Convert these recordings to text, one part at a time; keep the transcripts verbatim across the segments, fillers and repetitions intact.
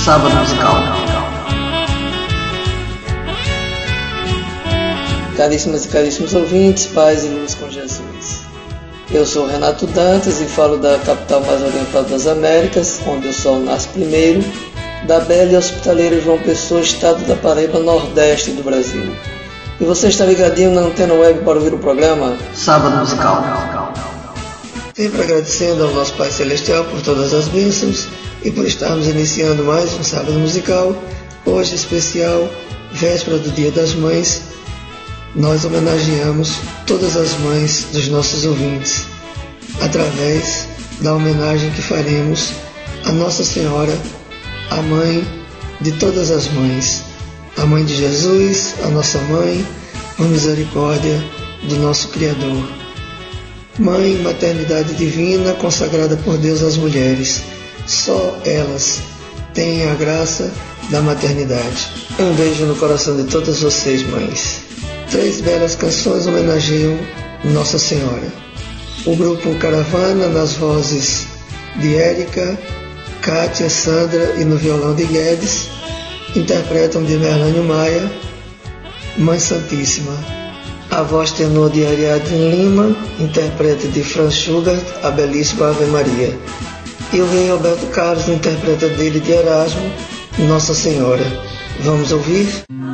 Sábado Musical. Caríssimas e caríssimos ouvintes, paz e luz com Jesus. Eu sou Renato Dantas e falo da capital mais oriental das Américas, onde o sol nasce primeiro, da bela e hospitaleira João Pessoa, estado da Paraíba, nordeste do Brasil. E você está ligadinho na Antena Web para ouvir o programa Sábado Musical. Sempre agradecendo ao nosso Pai Celestial por todas as bênçãos e por estarmos iniciando mais um Sábado Musical, hoje especial, véspera do Dia das Mães. Nós homenageamos todas as mães dos nossos ouvintes, através da homenagem que faremos a Nossa Senhora, a mãe de todas as mães, a mãe de Jesus, a nossa mãe, por misericórdia do nosso Criador. Mãe, maternidade divina, consagrada por Deus às mulheres. Só elas têm a graça da maternidade. Um beijo no coração de todas vocês, mães. Três belas canções homenageiam Nossa Senhora. O grupo Caravana, nas vozes de Érica, Kátia, Sandra e no violão de Guedes, interpretam de Merlânio Maia, Mãe Santíssima. A voz tenor de Ariadne Lima interpreta de Franz Schubert a belíssima Ave Maria. E o rei Roberto Carlos interpreta dele de Erasmo, Nossa Senhora. Vamos ouvir?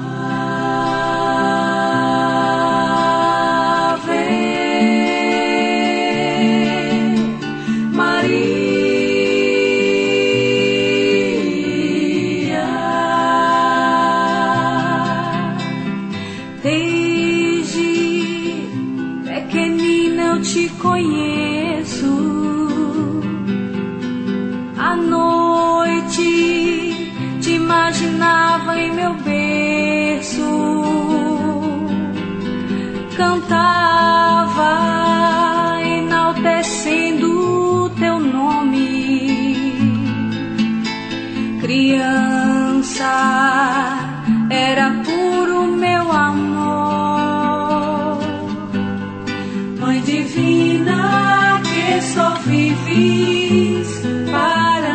Era puro meu amor, Mãe divina que só vives para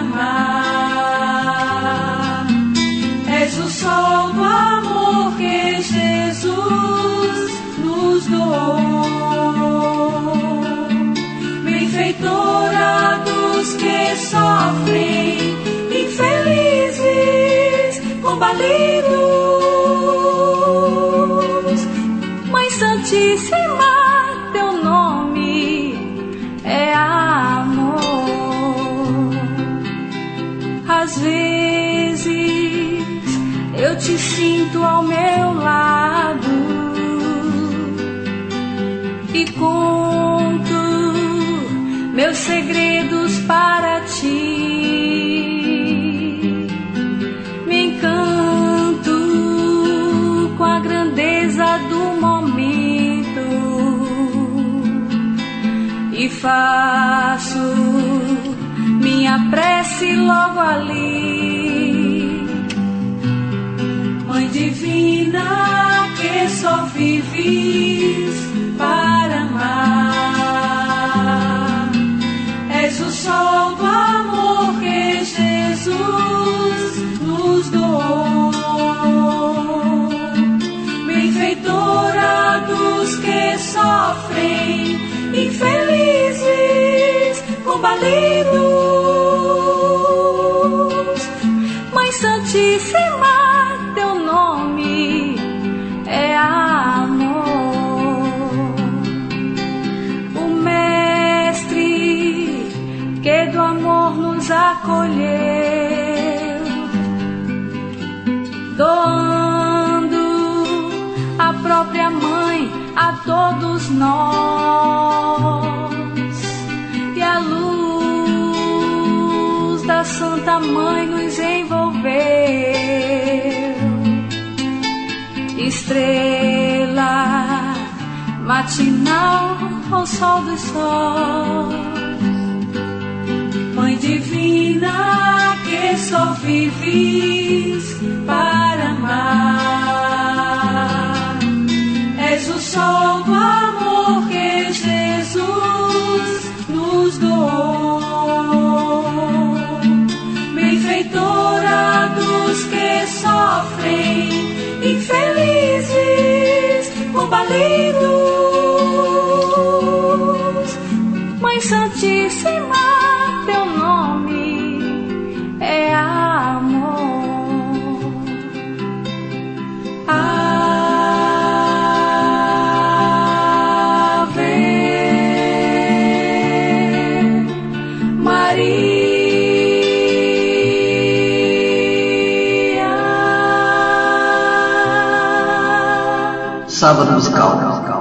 amar. És o sol do amor que Jesus nos doou, benfeitora dos que sofrem, infelizes, combalidos. Mãe Santíssima, teu nome é amor. Às vezes eu te sinto ao meu lado e conto meus segredos para ti. Do momento e faço minha prece logo ali. Mãe divina que só vives para amar, és o sol do amor que Jesus nos doou, benfeitora dos que sofrem, infelizes, combalidos. Mãe Santíssima, teu nome é amor. O Mestre que do amor nos acolheu, doando a própria mãe a todos nós, e a luz da Santa Mãe nos envolveu, estrela matinal ao sol dos sóis. Mãe divina que só vives para amar, és o sol do amor que Jesus nos doou, benfeitora Sábado musical.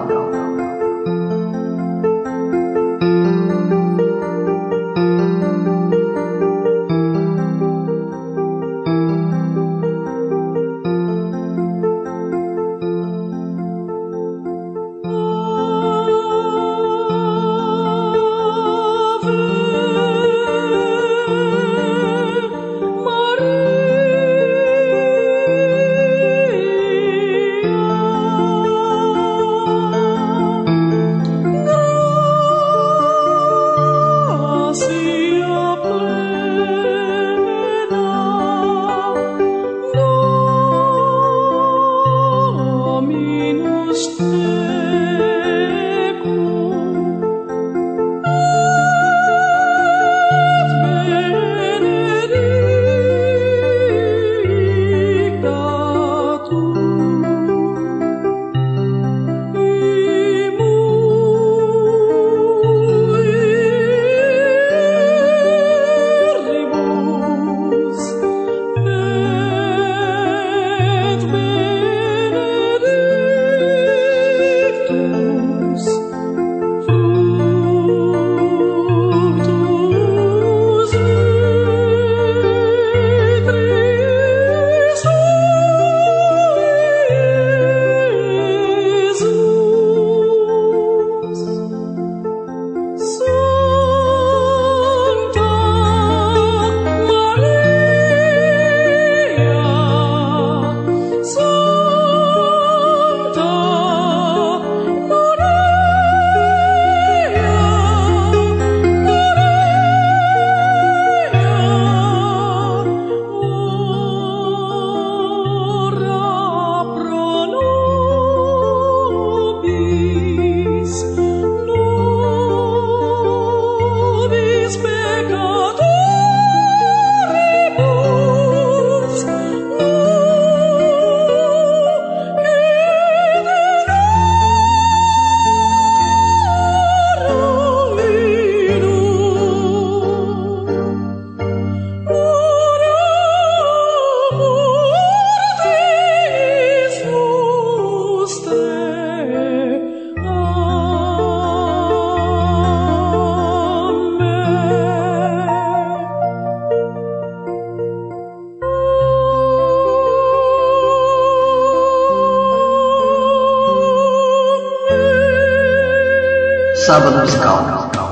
Sábado musical.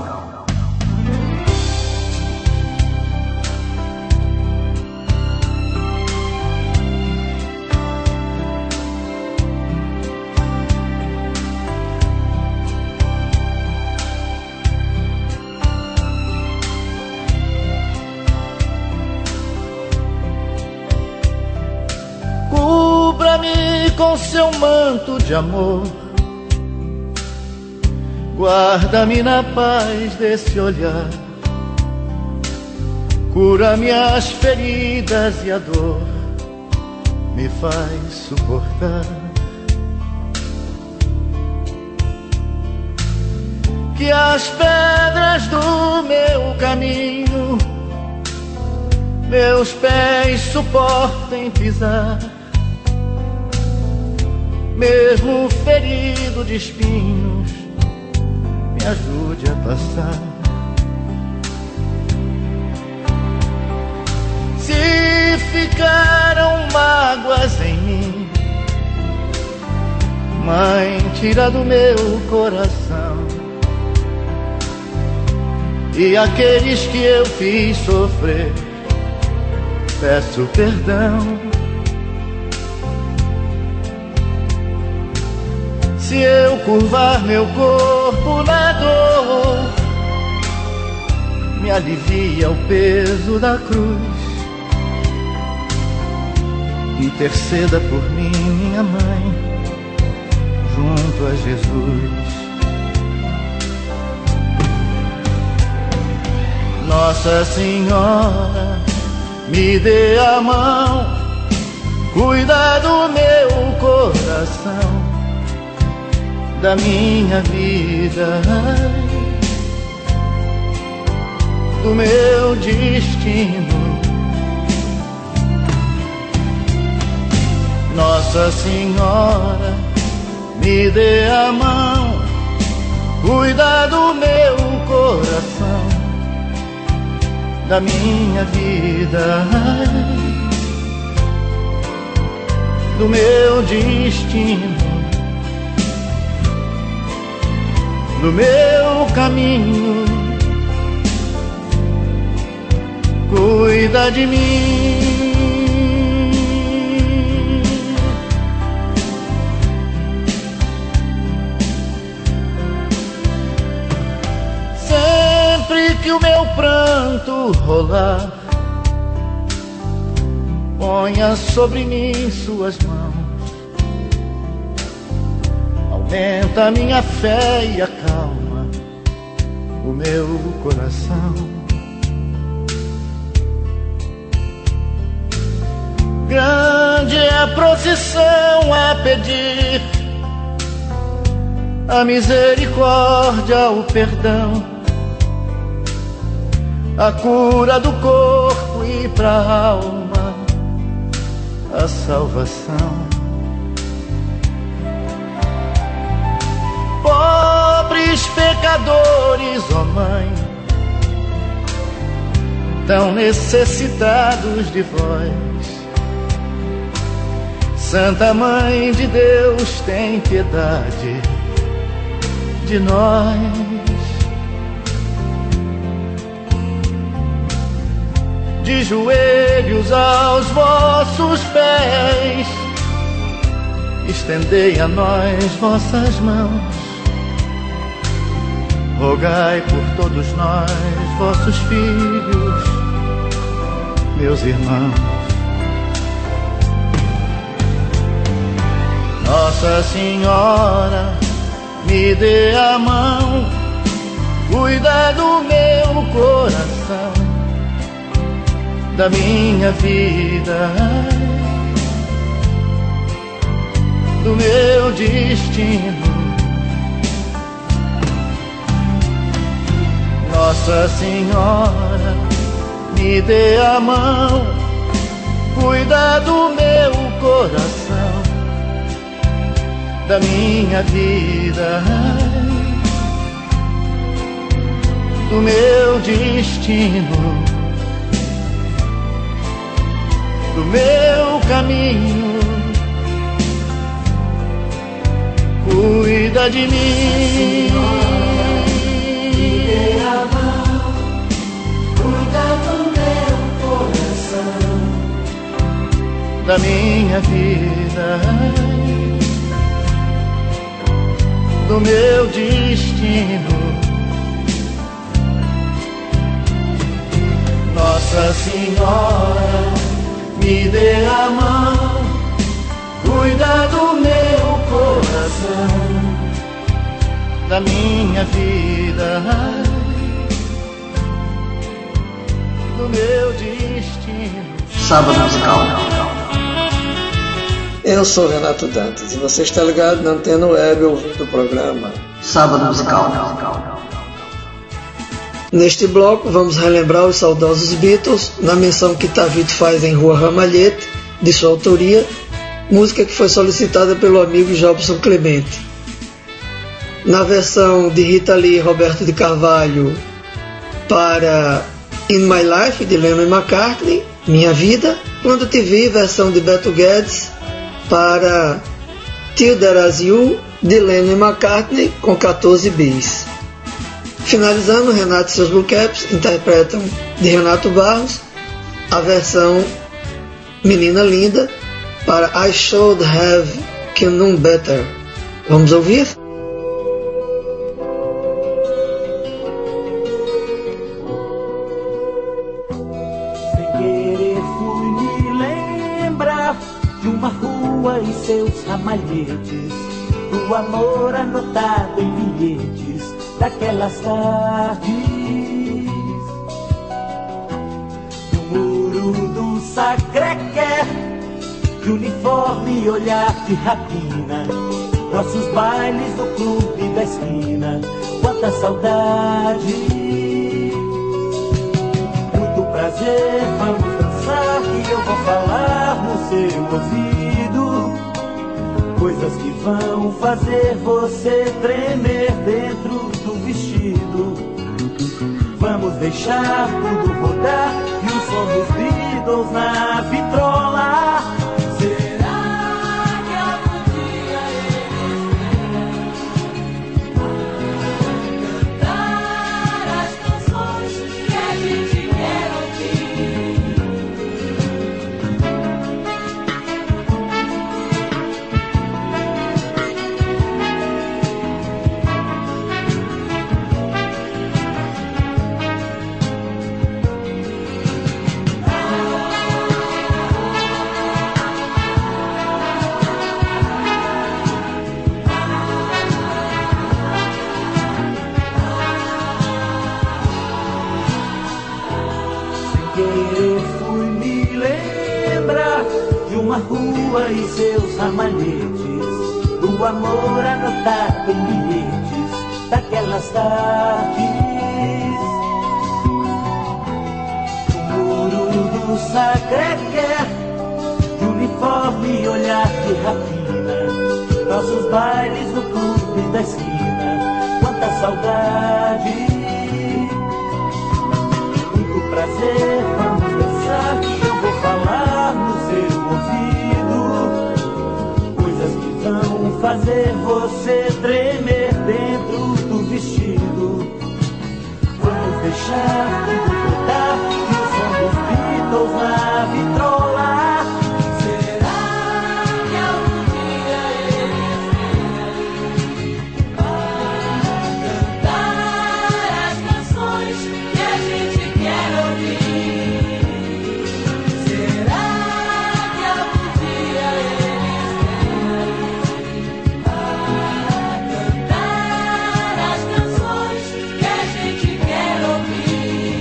Cubra-me com seu manto de amor, guarda-me na paz desse olhar, cura minhas feridas e a dor me faz suportar. Que as pedras do meu caminho meus pés suportem pisar, mesmo ferido de espinhos, me ajude a passar. Se ficaram mágoas em mim, Mãe, tira do meu coração. E aqueles que eu fiz sofrer, peço perdão. Se eu curvar meu corpo na dor, me alivia o peso da cruz. Interceda por mim, minha mãe, junto a Jesus. Nossa Senhora, me dê a mão, cuida do meu coração, da minha vida, do meu destino. Nossa Senhora, me dê a mão, cuida do meu coração, da minha vida, do meu destino, do meu caminho, cuida de mim. Sempre que o meu pranto rolar, ponha sobre mim suas mãos, aumenta a minha fé e acalma o meu coração. Grande é a procissão a pedir a misericórdia, o perdão, a cura do corpo e pra alma a salvação. Pobres pecadores, ó Mãe, tão necessitados de vós. Santa Mãe de Deus, tem piedade de nós. De joelhos aos vossos pés, estendei a nós vossas mãos. Rogai por todos nós, vossos filhos, meus irmãos. Nossa Senhora, me dê a mão, cuida do meu coração, da minha vida, do meu destino. Nossa Senhora, me dê a mão, cuida do meu coração, da minha vida, do meu destino, do meu caminho, cuida de mim. Me dê a mão, cuida do meu coração, da minha vida, do meu destino. Nossa Senhora, me dê a mão, cuida do meu coração, da minha vida, do meu destino. Sábado Musical. Eu sou Renato Dantas e você está ligado na Antena Web ouvindo o programa Sábado Musical. Neste bloco vamos relembrar os saudosos Beatles na menção que Tavito faz em Rua Ramalhete, de sua autoria, música que foi solicitada pelo amigo Jobson Clemente. Na versão de Rita Lee e Roberto de Carvalho para In My Life, de Lennon e McCartney, Minha Vida. Quando Te Vi, versão de Beto Guedes para Till There As You, de Lennon e McCartney, com catorze bis. Finalizando, Renato e seus Blue Caps interpretam de Renato Barros a versão Menina Linda para I Should Have Known Better. Vamos ouvir? Sem querer fui me lembrar de uma rua e seus ramalhetes, do amor anotado em bilhetes daquelas tardes, no muro do Sacré-Cœur, de uniforme e olhar de rapina, nossos bailes no clube da esquina, quanta saudade. Muito prazer, vamos dançar e eu vou falar no seu ouvido coisas coisas que vão fazer você tremer dentro do vestido. Vamos deixar tudo rodar e o som dos Beatles na vitrola. Será que algum dia eles vão cantar as canções que a gente quer Eu fui me lembrar de uma rua e seus ramalhetes, do amor anotado em bilhetes daquelas tardes. O muro do Sacré-Cœur, de uniforme e olhar de rapina, nossos bailes no clube da esquina, quanta saudade. Prazer, vamos dançar, eu vou falar no seu ouvido coisas que vão fazer você tremer dentro do vestido. Vamos deixar tudo rodar e o som dos Beatles na vitrola. Será que algum dia eles vão cantar as canções que a gente quer ouvir? Será que algum dia eles vão cantar as canções que a gente quer ouvir?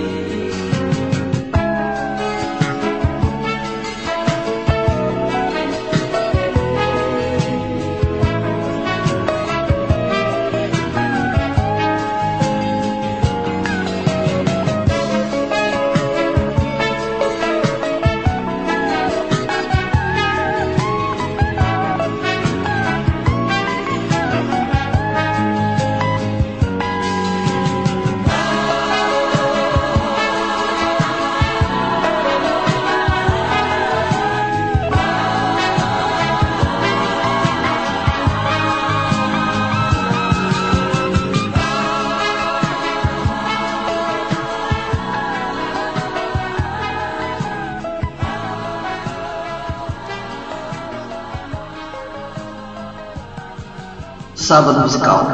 Sábado musical.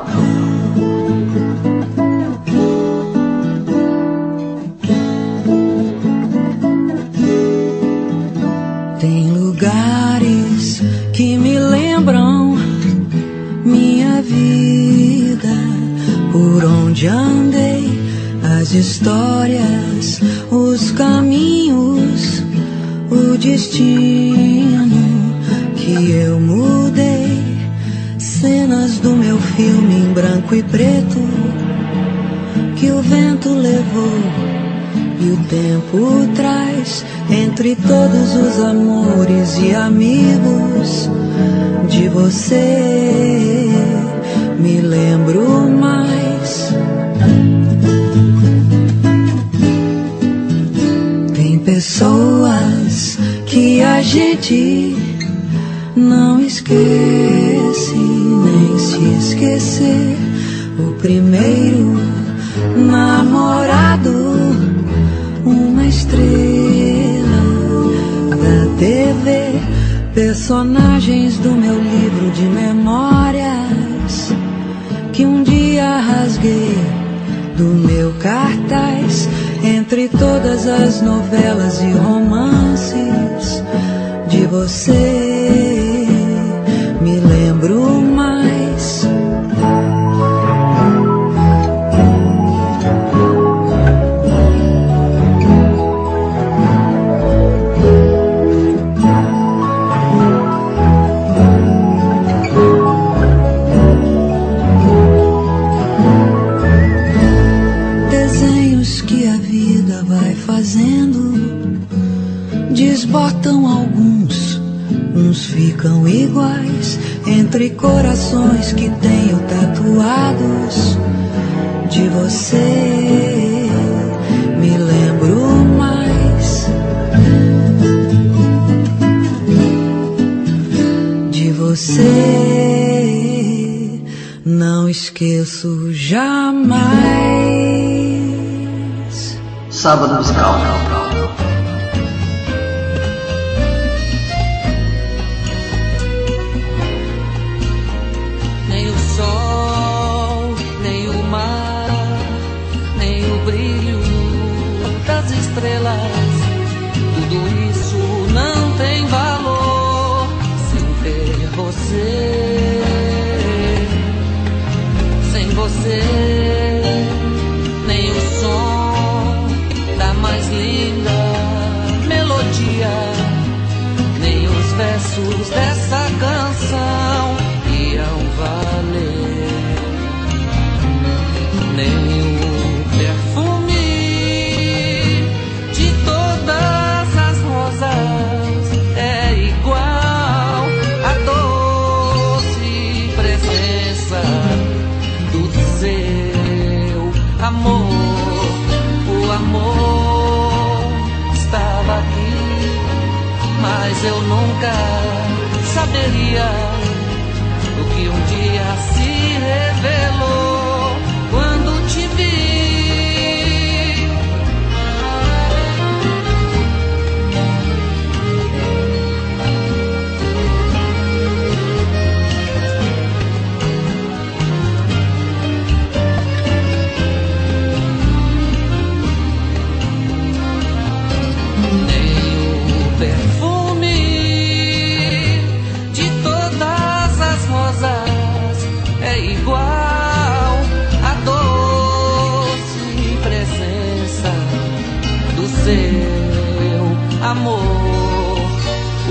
Tem lugares que me lembram minha vida, por onde andei, as histórias, os caminhos, o destino que eu mudei. Cenas do meu filme em branco e preto que o vento levou e o tempo traz. Entre todos os amores e amigos de você me lembro mais. Tem pessoas que a gente não esquece, nem se esquecer. O primeiro namorado, uma estrela da T V, personagens do meu livro de memórias que um dia rasguei do meu cartaz. Entre todas as novelas e romances de você me lembro mais. Desenhos que a vida vai fazendo desbotam alguns Uns ficam iguais entre corações que tenho tatuados. De você me lembro mais. De você não esqueço jamais. Sábado musical. Nem o sol, nem o mar, nem o brilho das estrelas, tudo isso não tem valor sem ver você. Sem você, nem o som da mais linda melodia, nem os versos dessa canção iam valer, nem o perfume de todas as rosas é igual à doce presença do seu amor. O amor estava aqui, mas eu nunca saberia o que um dia se revelou quando te vi. Seu amor, o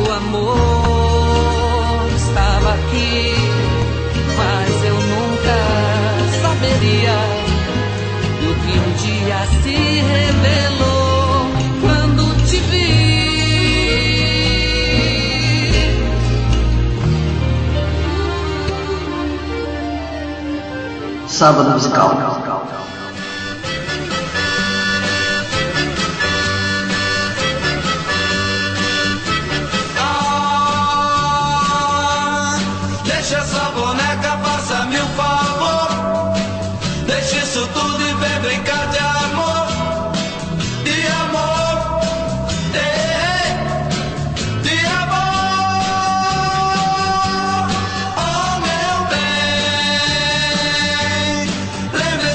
amor estava aqui, mas eu nunca saberia do que um dia se revelou quando te vi. Sábado musical. Lembre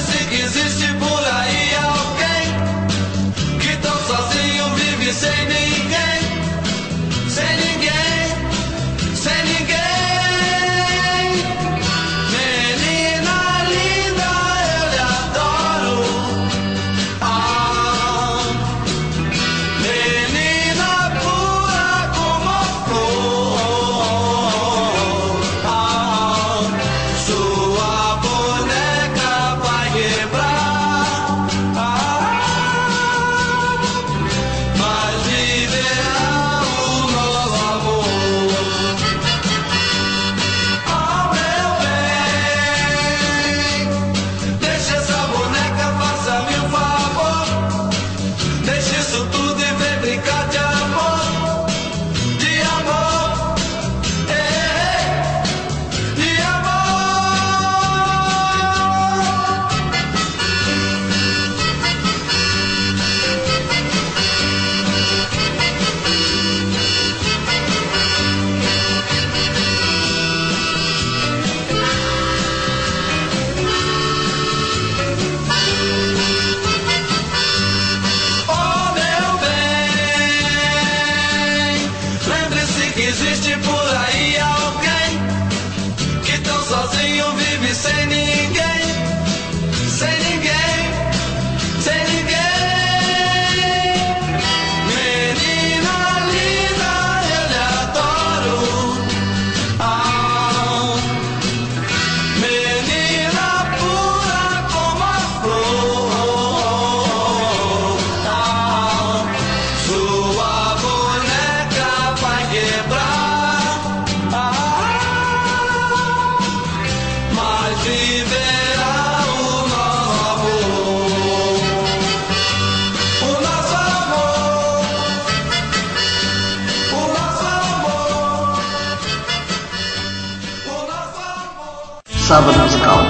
Sábado Musical.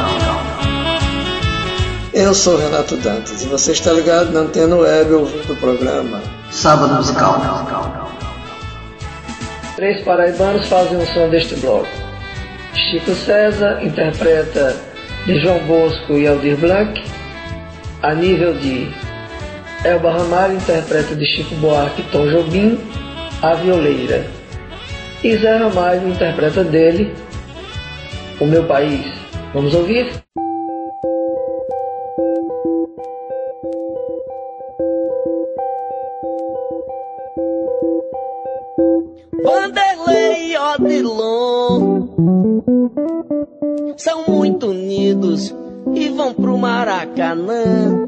Eu sou Renato Dantas e você está ligado na Antena Web ouvindo o programa Sábado Musical. Três paraibanos fazem o som deste bloco. Chico César interpreta de João Bosco e Aldir Blanc, a nível de Elba Ramalho interpreta de Chico Buarque e Tom Jobim, A Violeira. E Zé Ramalho interpreta dele O Meu País. Vamos ouvir? Vanderlei e Odilon são muito unidos e vão pro Maracanã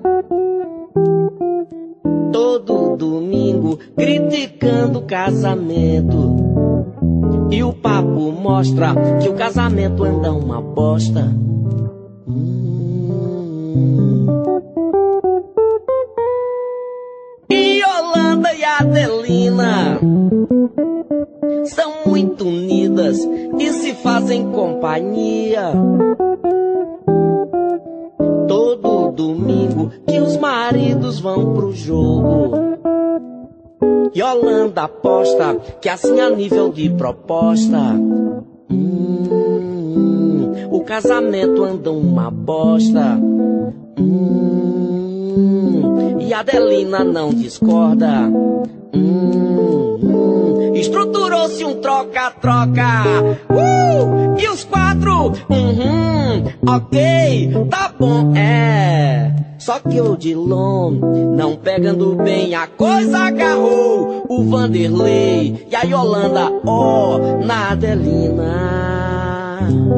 todo domingo criticando o casamento. E o papo mostra que o casamento anda uma bosta. Hum. E Yolanda e Adelina são muito unidas e se fazem companhia todo domingo que os maridos vão pro jogo. Yolanda aposta que assim a nível de proposta hum, o casamento anda uma bosta. hum, E Adelina não discorda. hum, hum, Estruturou-se um troca-troca. uh, E os quatro uhum, ok, tá bom, é. Só que o Odilon, não pegando bem a coisa, agarrou o Vanderlei e a Yolanda, ó, oh, na Adelina.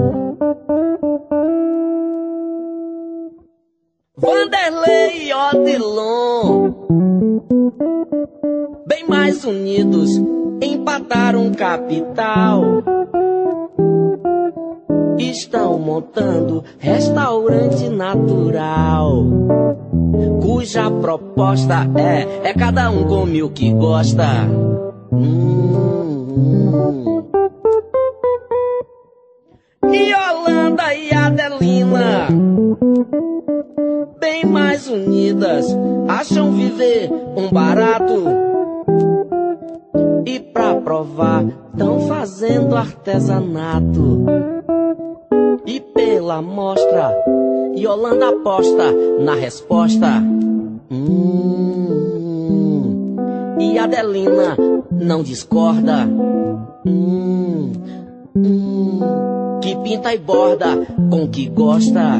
Vanderlei e Odilon, bem mais unidos, empataram capital. Estão montando restaurante natural, cuja proposta é, é cada um come o que gosta. Hum, hum. Yolanda e Adelina, bem mais unidas, acham viver um barato. E pra provar, tão fazendo artesanato. E pela mostra, Yolanda aposta na resposta. Hum, e Adelina não discorda. Hum, hum, que pinta e borda com que gosta.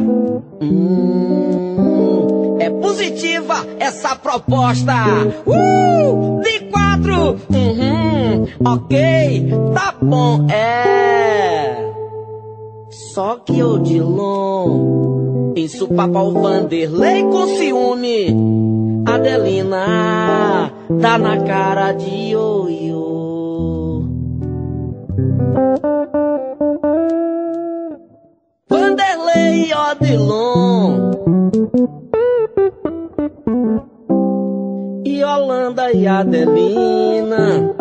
Hum, é positiva essa proposta. Uh, de quatro, uhum, ok, tá bom, é. Só que Odilon ensupapa o Vanderlei com ciúme. Adelina tá na cara de ioiô. Vanderlei e Odilon, Yolanda e Adelina,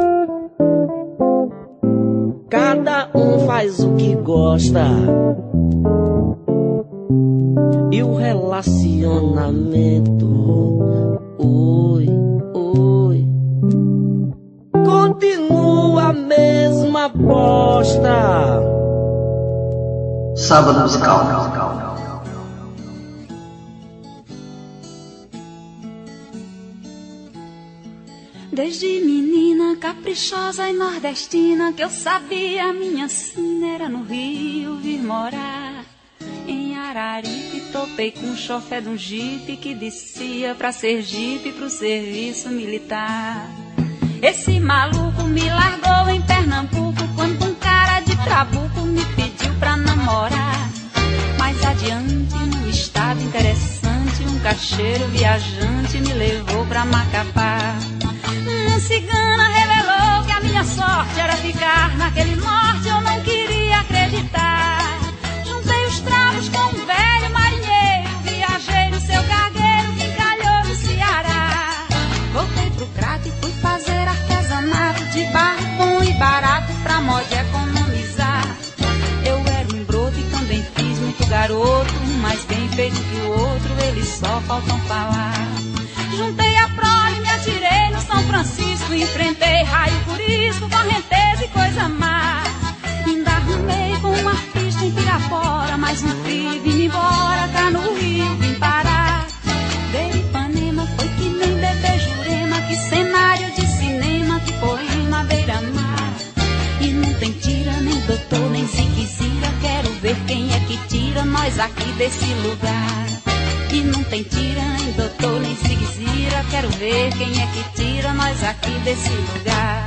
cada um faz o que gosta. E o relacionamento, oi, oi, continua a mesma bosta. Sábado Musical. Desde menina caprichosa e nordestina, que eu sabia minha sina era no Rio vir morar. Em Araripe topei com o chofé de um jipe que descia pra Sergipe pro serviço militar. Esse maluco me largou em Pernambuco quando um cara de trabuco me pediu pra namorar. Mais adiante, num estado interessante, um cacheiro viajante me levou pra Macapá. Uma cigana revelou que a minha sorte era ficar naquele norte, eu não queria acreditar. Juntei os trapos com um velho marinheiro, viajei no seu cargueiro que encalhou no Ceará. Voltei pro crato e fui fazer artesanato de barro bom e barato pra moda economizar. Eu era um broto e também fiz só faltam falar. Juntei a prole, me atirei no São Francisco, enfrentei raio, purisco, correnteza e coisa má. Ainda arrumei com um artista em Pirapora, mas no frio vim embora, cá no Rio vim parar. De Ipanema foi que nem bebê Jurema, que cenário de cinema, que poema beira-mar. E não tem tira, nem doutor, nem ziquezira, quero ver quem é que tira nós aqui desse lugar. E não tem tira, nem doutor, nem ziquezira, quero ver quem é que tira nós aqui desse lugar.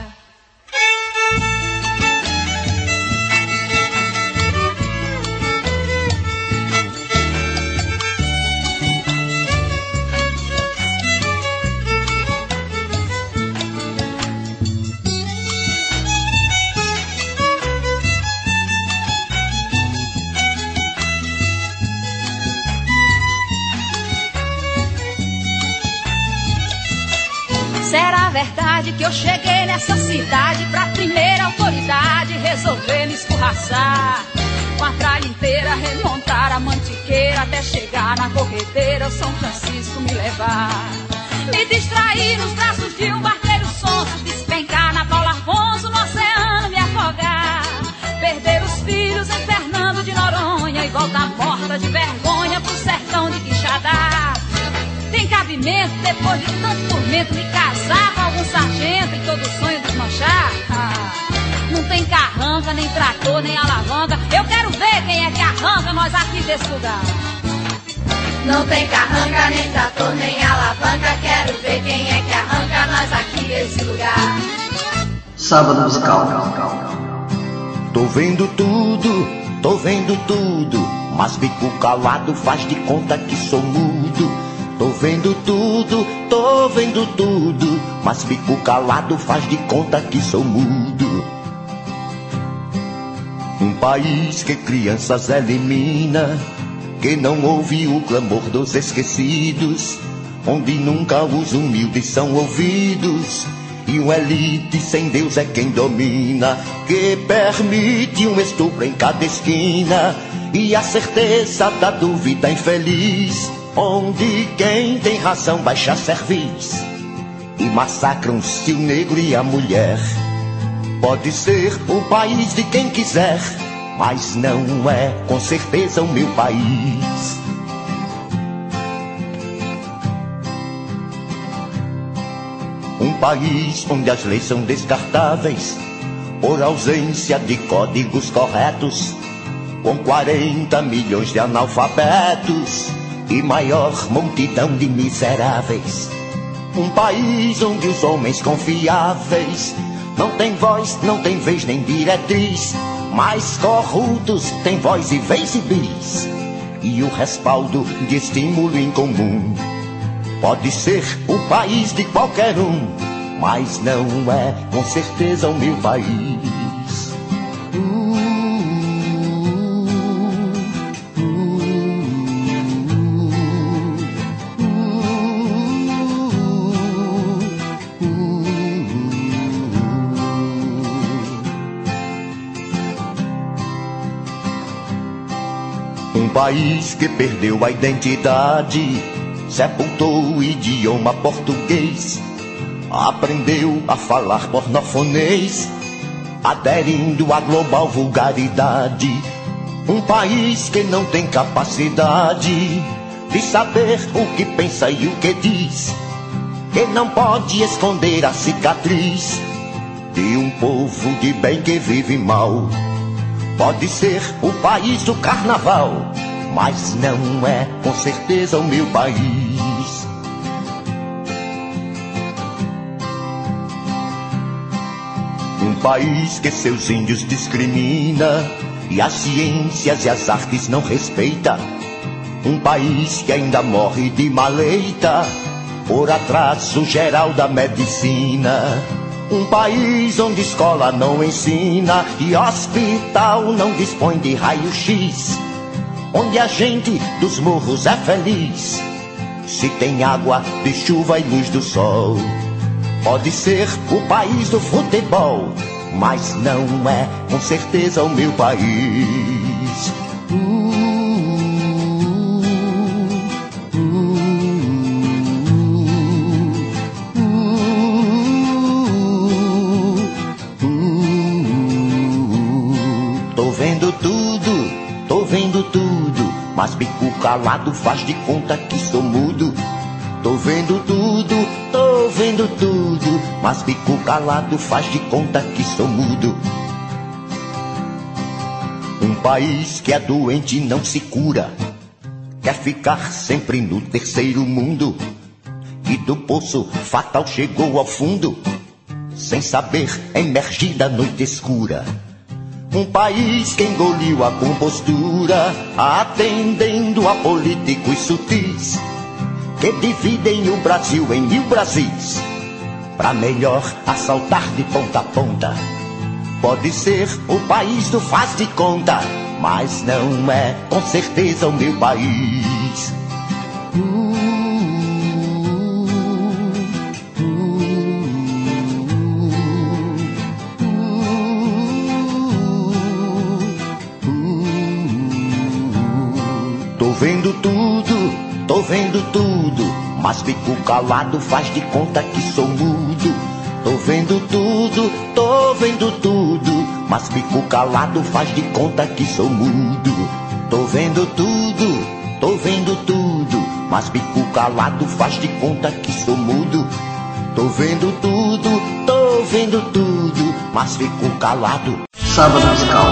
Será verdade que eu cheguei nessa cidade pra primeira autoridade resolver me escorraçar? Com a tralha inteira remontar a Mantiqueira até chegar na corredeira o São Francisco me levar. Me distrair nos braços de um barqueiro sonso, despencar na Paulo Afonso, no oceano me afogar. Perder os filhos em Fernando de Noronha e voltar morta de vergonha pro sertão de Quixadá. Tem cabimento, depois de tanto tormento, me casar com algum sargento e todo sonho desmanchar? Ah, não tem carranca, nem trator, nem alavanca. Eu quero ver quem é que arranca nós aqui desse lugar. Não tem carranca, nem trator, nem alavanca. Quero ver quem é que arranca nós aqui desse lugar. Sábado musical. Tô vendo tudo, tô vendo tudo, mas bico calado faz de conta que sou mudo. Tô vendo tudo, tô vendo tudo, mas fico calado, faz de conta que sou mudo. Um país que crianças elimina, que não ouve o clamor dos esquecidos, onde nunca os humildes são ouvidos, e uma elite sem Deus é quem domina, que permite um estupro em cada esquina, e a certeza da dúvida infeliz, onde quem tem razão baixa cerviz e massacram-se o negro e a mulher. Pode ser o país de quem quiser, mas não é com certeza o meu país. Um país onde as leis são descartáveis por ausência de códigos corretos, com quarenta milhões de analfabetos e maior multidão de miseráveis. Um país onde os homens confiáveis não têm voz, não têm vez nem diretriz, mas corruptos têm voz e vez e bis, e o respaldo de estímulo em comum. Pode ser o país de qualquer um, mas não é com certeza o meu país. Um país que perdeu a identidade, sepultou o idioma português, aprendeu a falar pornofonês, aderindo à global vulgaridade. Um país que não tem capacidade de saber o que pensa e o que diz, que não pode esconder a cicatriz de um povo de bem que vive mal. Pode ser o país do carnaval, mas não é com certeza o meu país. Um país que seus índios discrimina e as ciências e as artes não respeita. Um país que ainda morre de maleita por atraso geral da medicina. Um país onde escola não ensina e hospital não dispõe de raio-x, onde a gente dos morros é feliz se tem água de chuva e luz do sol. Pode ser o país do futebol, mas não é com certeza o meu país. Uh, uh, uh. Tô vendo tudo, tô vendo tudo, mas bico calado faz de conta que sou mudo. Tô vendo tudo, tô vendo tudo, mas bico calado faz de conta que sou mudo. Um país que é doente e não se cura, quer ficar sempre no terceiro mundo, e do poço fatal chegou ao fundo, sem saber emergir da noite escura. Um país que engoliu a compostura, atendendo a políticos sutis, que dividem o Brasil em mil Brasis, pra melhor assaltar de ponta a ponta. Pode ser o país do faz de conta, mas não é com certeza o meu país. Tô vendo tudo, tô vendo tudo, mas fico calado, faz de conta que sou mudo. Tô vendo tudo, tô vendo tudo, mas fico calado, faz de conta que sou mudo. Tô vendo tudo, tô vendo tudo, mas fico calado, faz de conta que sou mudo. Tô vendo tudo, tô vendo tudo, mas fico calado. Sábado musical.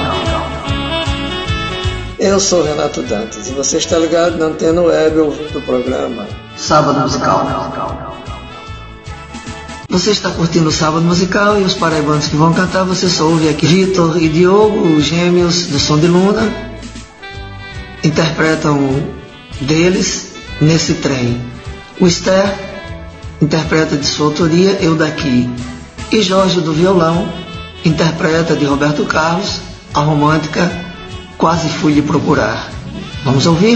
Eu sou Renato Dantas e você está ligado na Antena Web ouvindo o programa Sábado musical. Você está curtindo o Sábado Musical e os paraibanos que vão cantar, você só ouve aqui Vitor e Diogo, os gêmeos do Som de Luna, interpretam deles Nesse Trem. O Esther interpreta de sua autoria Eu Daqui, e Jorge do violão interpreta de Roberto Carlos a romântica Quase Fui Lhe Procurar. Vamos ouvir?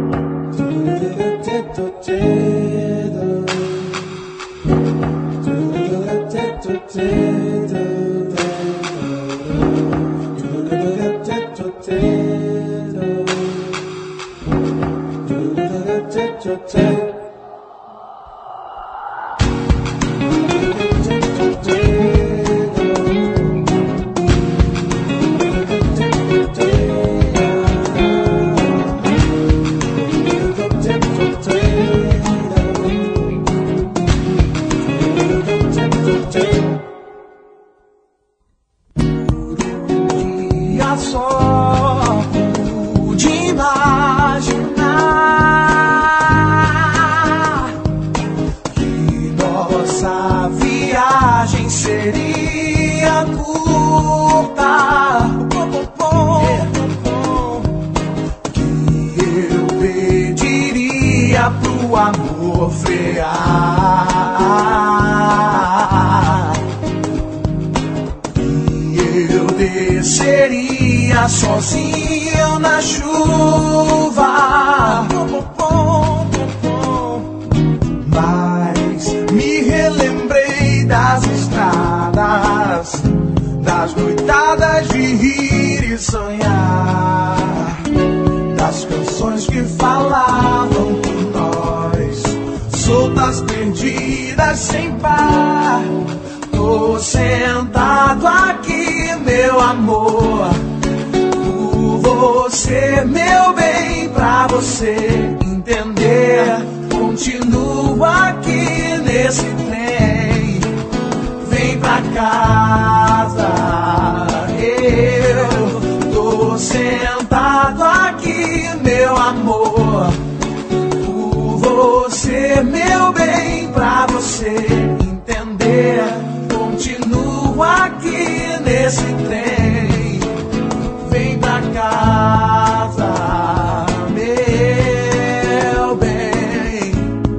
Sozinho na chuva, mas me relembrei das estradas, das noitadas de rir e sonhar, das canções que falavam por nós, soltas, perdidas, sem par. Tô sentado aqui, meu amor, você, meu bem, pra você entender. Continuo aqui nesse trem, vem pra casa. Eu tô sentado aqui, meu amor, por você, meu bem, pra você entender. Continuo aqui nesse trem, vem pra casa, meu bem.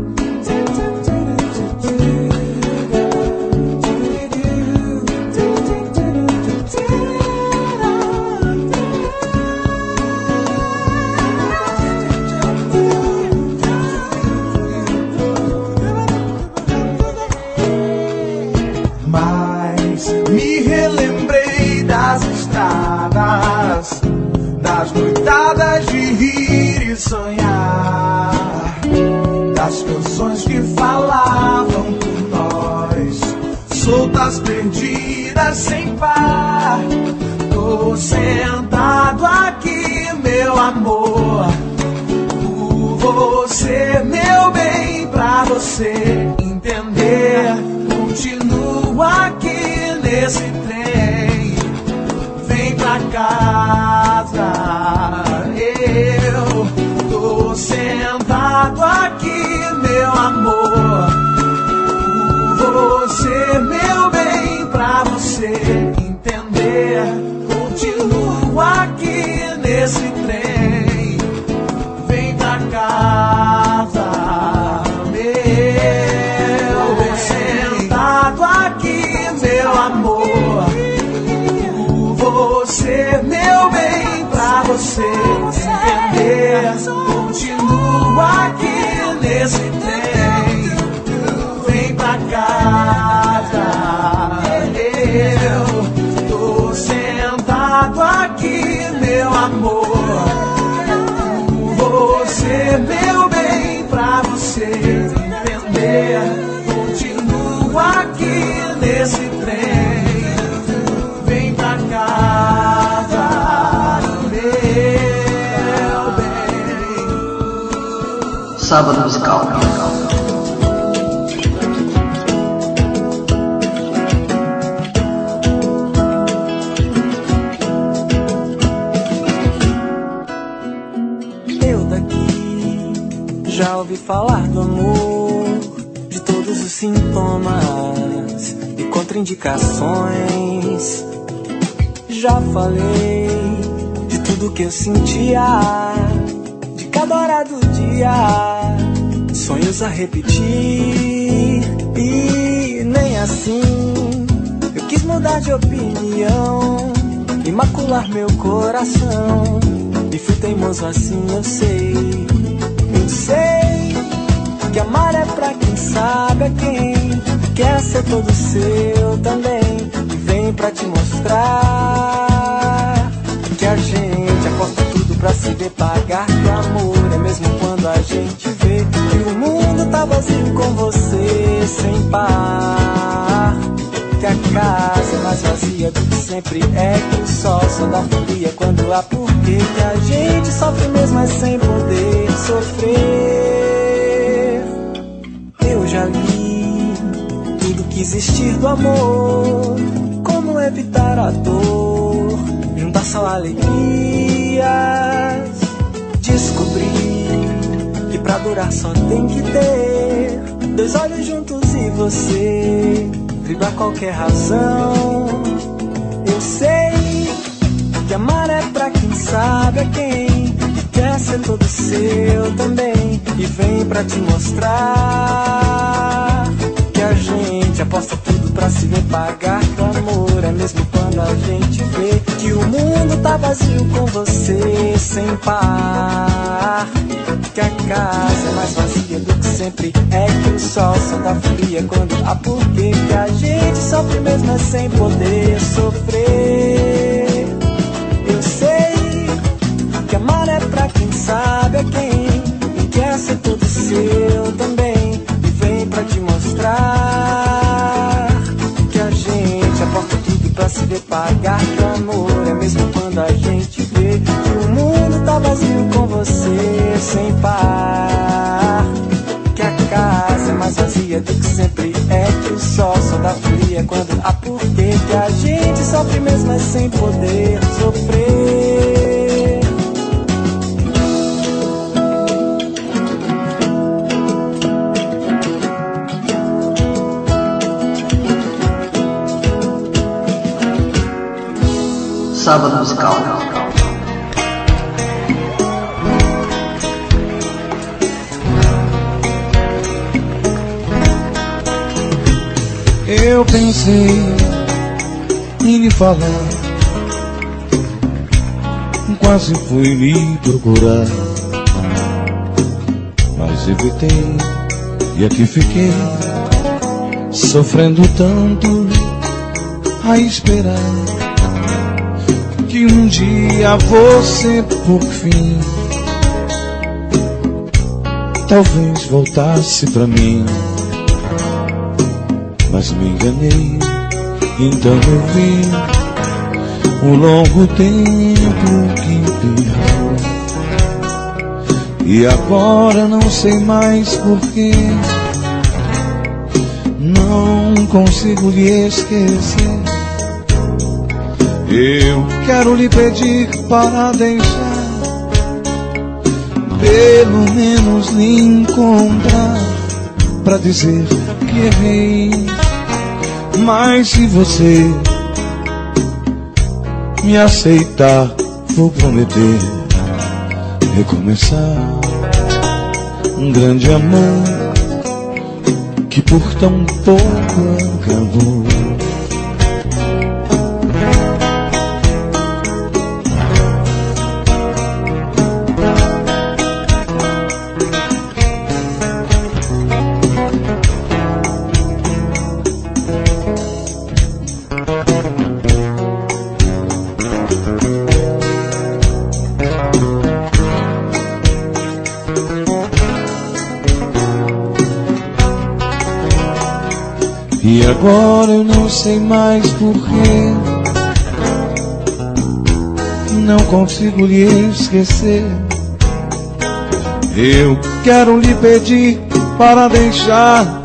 Mas me relembrei das estradas, das noitadas de rir e sonhar, das canções que falavam por nós, soltas, perdidas, sem par. Tô sentado trem, vem pra casa. Eu tô sentado aqui, meu amor, por você, meu bem, pra você entender. Continuo aqui nesse trem, vem pra casa. Meu, sentado aqui, meu amor, por você, meu bem, pra você entender. Continuo aqui nesse trem, vem pra casa. Eu tô sentado aqui, meu amor, você, meu bem, pra você entender. Continuo aqui nesse trem, vem pra casa, meu bem. Sábado musical. Já ouvi falar do amor, de todos os sintomas e contraindicações. Já falei de tudo que eu sentia, de cada hora do dia, sonhos a repetir. E nem assim eu quis mudar de opinião, imacular meu coração. E fui teimoso assim, eu sei. Eu sei que amar é pra quem sabe a quem quer ser todo seu também. E vem pra te mostrar que a gente aposta tudo pra se ver pagar. Que o amor é mesmo quando a gente vê que o mundo tá vazio com você sem par. Que a casa é mais vazia do que sempre é, que o sol só dá folia quando há porquê. Que a gente sofre mesmo é sem poder sofrer. Eu já li tudo que existir do amor, como evitar a dor, juntar só alegrias. Descobri que pra durar só tem que ter dois olhos juntos e você driblar qualquer razão. Eu sei que amar é pra quem sabe a quem quer ser todo seu também. E vem pra te mostrar que a gente aposta tudo pra se ver pagar. Que o amor é mesmo quando a gente vê que o mundo tá vazio com você sem par. Que a casa é mais vazia do que sempre é, que o sol só dá fria quando há porquê. Que a gente sofre mesmo é sem poder sofrer. Eu sei que amar é pra quem sabe a quem e quer ser todo seu também. E vem pra te mostrar que a gente aporta tudo pra se ver pagar. Que o amor é mesmo quando a gente vê que o mundo tá vazio com você sem par. Que a casa é mais vazia do que sempre é, que o sol só dá fria quando há porquê. Que a gente sofre mesmo é sem poder sofrer. Sábado musical. Eu pensei em lhe falar, quase fui lhe procurar, mas evitei e aqui fiquei, sofrendo tanto a esperar que um dia você por fim talvez voltasse pra mim. Mas me enganei, então eu vi o longo tempo que perdi. E agora não sei mais porquê, não consigo lhe esquecer. Eu quero lhe pedir para deixar, pelo menos lhe encontrar, pra dizer que errei. Mas se você me aceitar, vou prometer recomeçar um grande amor que por tão pouco acabou. E agora eu não sei mais porquê, não consigo lhe esquecer. Eu quero lhe pedir para deixar,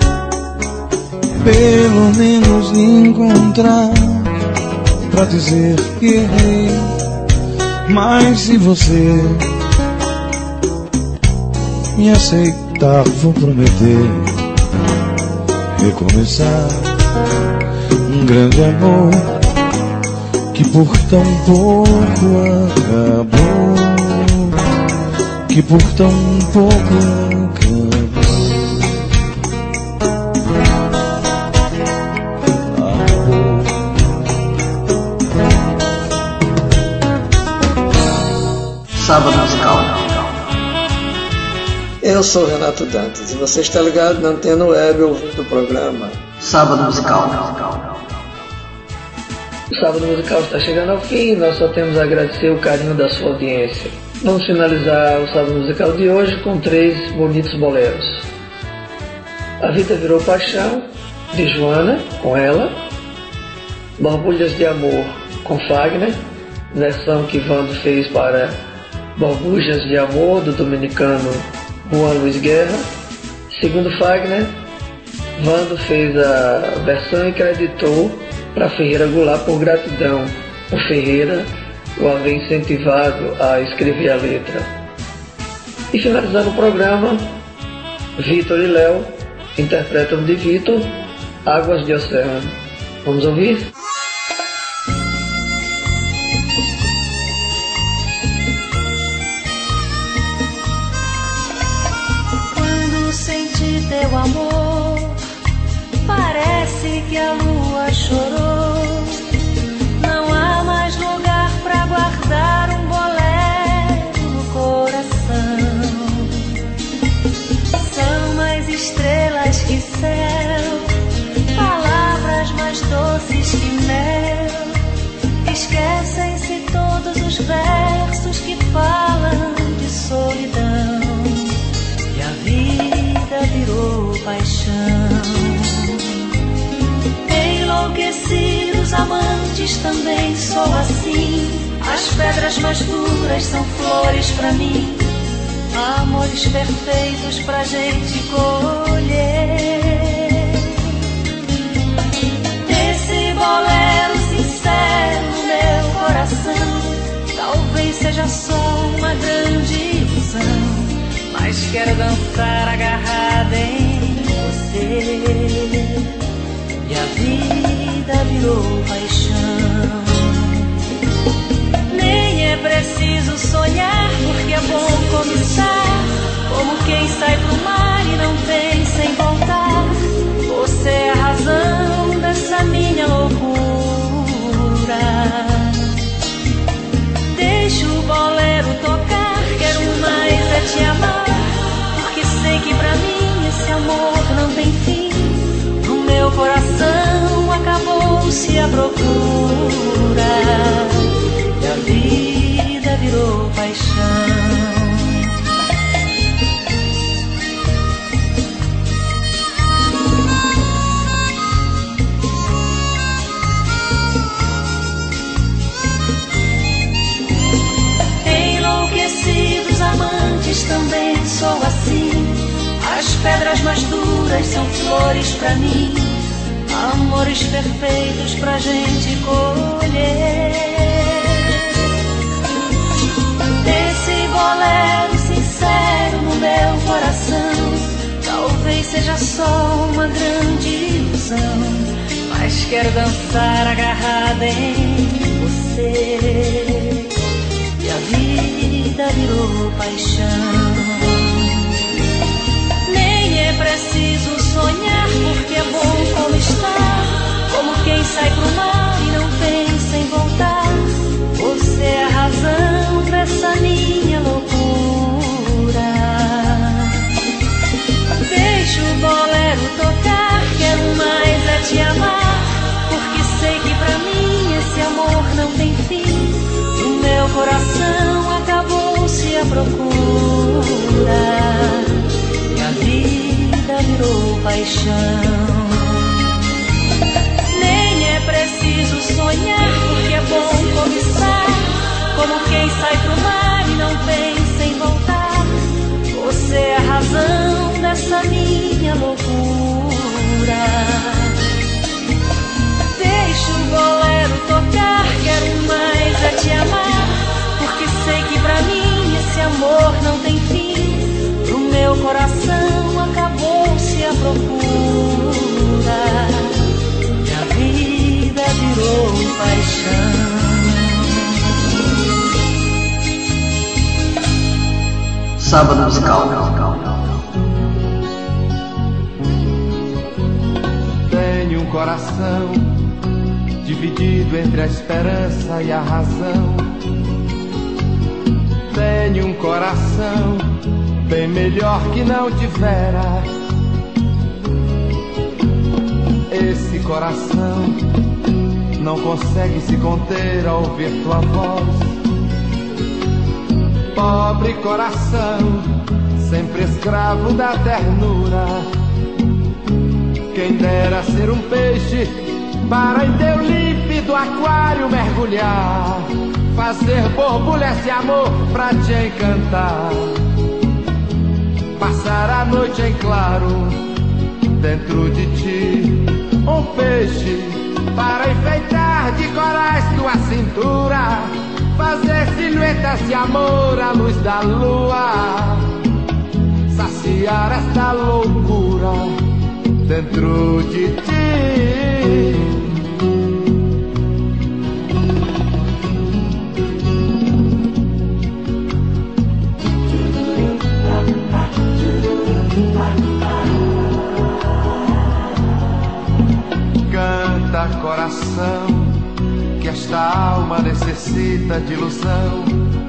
pelo menos lhe encontrar, pra dizer que errei. Mas se você me aceitar, vou prometer recomeçar um grande amor que por tão pouco acabou, que por tão pouco acabou. Sábado Musical. Eu sou Renato Dantas e você está ligado na Antena Web ouvindo o programa Sábado Musical. O Sábado Musical está chegando ao fim e nós só temos a agradecer o carinho da sua audiência. Vamos finalizar o Sábado Musical de hoje com três bonitos boleros. A Vida Virou Paixão, de Joana, com ela. Borbulhas de Amor, com Fagner, versão que Vando fez para Borbulhas de Amor, do dominicano Juan Luiz Guerra. Segundo Fagner, Vando fez a versão e creditou para Ferreira Goulart por gratidão. O Ferreira o havia incentivado a escrever a letra. E finalizando o programa, Vitor e Léo interpretam de Vitor Águas de Oceano. Vamos ouvir? Quando senti teu amor, parece que a lua chorou. Não há mais lugar pra guardar um bolero no coração. São mais estrelas que céu, palavras mais doces que mel. Esquecem-se todos os versos que falam de solidão. E a vida virou paixão. Enlouquecidos amantes também sou assim. As pedras mais duras são flores pra mim. Amores perfeitos pra gente colher. Esse bolero sincero no meu coração talvez seja só uma grande ilusão, mas quero dançar agarrada em você. E a vida virou paixão. Nem é preciso sonhar, porque é bom começar. Como quem sai pro mar e não pensa em voltar. Você é a razão dessa minha loucura. Deixa o bolero tocar, quero mais é te amar. Porque sei que pra mim esse amor não tem fim. No meu coração acabou-se a procura. E a vida virou paixão. Enlouquecidos amantes também sou assim. As pedras mais duras são flores pra mim. Amores perfeitos pra gente colher. é só uma grande ilusão, mas quero dançar agarrada em você. E a vida virou paixão. Nem é preciso sonhar, porque é bom como está, como quem sai pro mar e não pensa em voltar. Você é a razão dessa minha loucura. Deixa o bolero tocar, quero mais é te amar, porque sei que pra mim esse amor não tem fim. No meu coração acabou-se a procura, e a vida virou paixão. Nem é preciso sonhar, porque é bom como está, como quem sai pro mar e não pensa em voltar. Você é a razão dessa minha loucura. Deixa o bolero tocar, quero mais é te amar, porque sei que pra mim esse amor não tem fim. No meu coração acabou-se a procura, e a vida virou paixão. Sábado musical. Tenho um coração dividido entre a esperança e a razão. Tenho um coração bem melhor que não tivera. Esse coração não consegue se conter ao ouvir tua voz. Pobre coração, sempre escravo da ternura. Quem dera ser um peixe para em teu límpido aquário mergulhar, fazer borbulhas de amor pra te encantar, passar a noite em claro dentro de ti. Um peixe para enfeitar de corais tua cintura, fazer silhuetas de amor à luz da lua, saciar esta loucura dentro de ti. Canta, coração, que esta alma necessita de ilusão.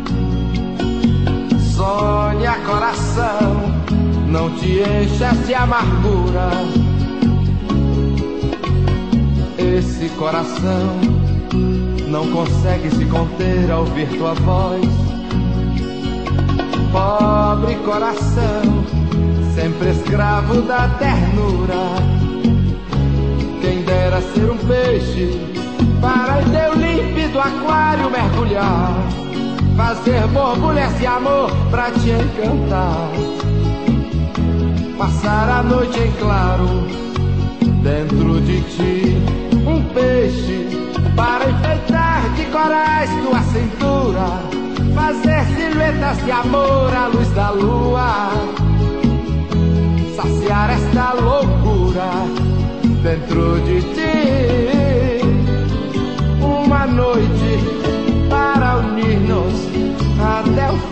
Sonha, coração, não te enchas de amargura. Esse coração não consegue se conter ao ouvir tua voz. Pobre coração, sempre escravo da ternura. Quem dera ser um peixe para em teu límpido aquário mergulhar, fazer borbulhas de amor pra te encantar, passar a noite em claro dentro de ti. Um peixe para enfeitar de corais tua cintura, fazer silhuetas de amor à luz da lua, saciar esta loucura dentro de ti. Uma noite para unir-nos até o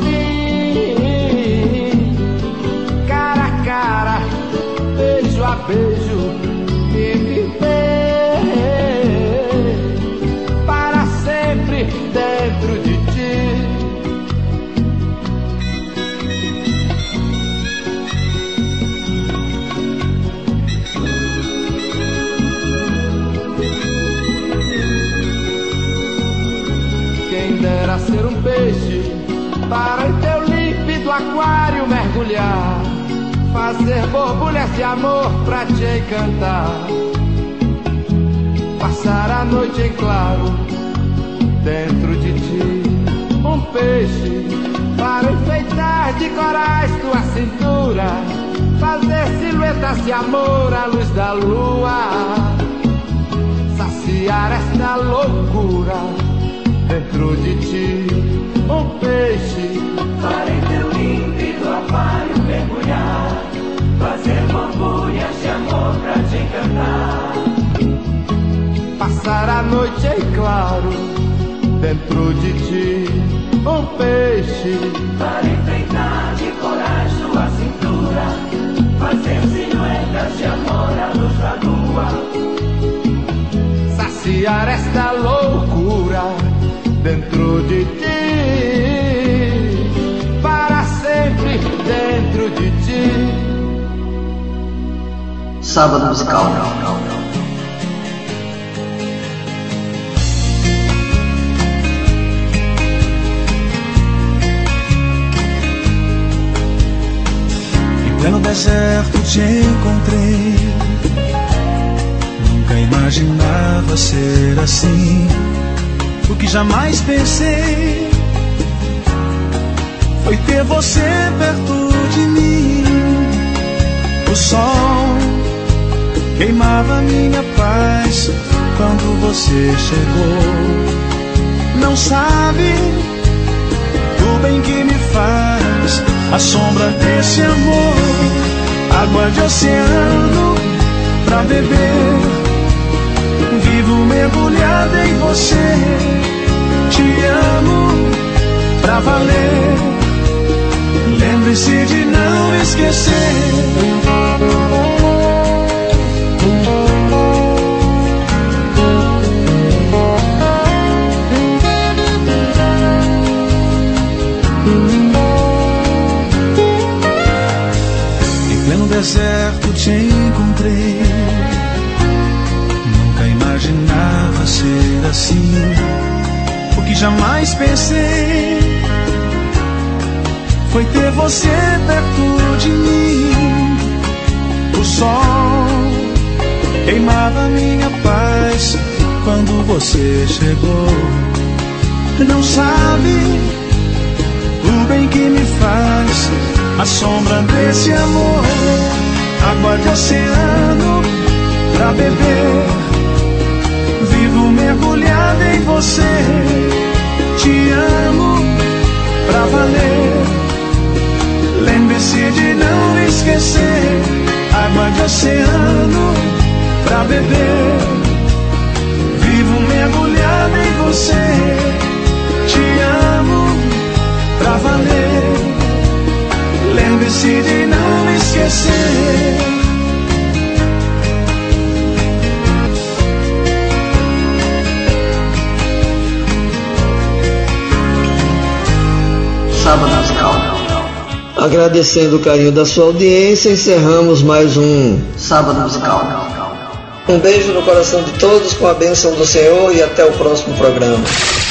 fim, cara a cara, beijo a beijo, e viver para sempre dentro de ti. Quem dera ser um peixe para em teu límpido aquário mergulhar, fazer borbulhas de amor pra te encantar, passar a noite em claro dentro de ti. Um peixe para enfeitar de corais tua cintura, fazer silhuetas de amor à luz da lua, saciar esta loucura dentro de ti. Um peixe para em teu límpido aquário mergulhar, fazer borbulhas noite em claro, dentro de ti um peixe para enfeitar de coragem tua cintura, fazer silhuetas de amor à luz da lua, saciar esta loucura dentro de ti, para sempre dentro de ti. Sábado musical. Em pleno deserto te encontrei, nunca imaginava ser assim. O que jamais pensei foi ter você perto de mim. O sol queimava minha paz quando você chegou. Não sabe o bem que me faz a sombra desse amor. Água de oceano pra beber, vivo mergulhado em você. Te amo pra valer, lembre-se de não esquecer. Em pleno deserto te encontrei, nunca imaginava ser assim. O que jamais pensei foi ter você perto de mim. O sol queimava minha paz quando você chegou. Não sabe o bem que me faz a sombra desse amor. Água de oceano pra beber, vivo mergulhado em você. Te amo pra valer, lembre-se de não esquecer. Água de oceano pra beber, vivo mergulhado em você. Te amo pra valer, lembre-se de não esquecer. Sábado musical. Agradecendo o carinho da sua audiência, encerramos mais um Sábado musical. Um beijo no coração de todos, com a bênção do Senhor, e até o próximo programa.